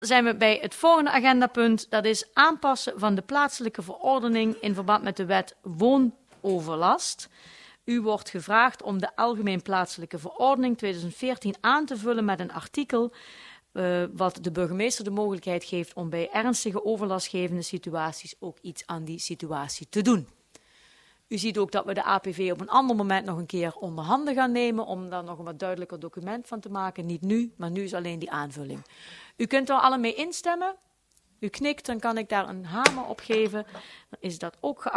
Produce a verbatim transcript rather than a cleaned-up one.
zijn we bij het volgende agendapunt. Dat is aanpassen van de plaatselijke verordening in verband met de wet woonoverlast. U wordt gevraagd om de Algemeen Plaatselijke Verordening tweeduizend veertien aan te vullen met een artikel uh, wat de burgemeester de mogelijkheid geeft om bij ernstige overlastgevende situaties ook iets aan die situatie te doen. U ziet ook dat we de A P V op een ander moment nog een keer onder handen gaan nemen om daar nog een wat duidelijker document van te maken. Niet nu, maar nu is alleen die aanvulling. U kunt er alle mee instemmen. U knikt, dan kan ik daar een hamer op geven. Dan is dat ook geaccepteerd.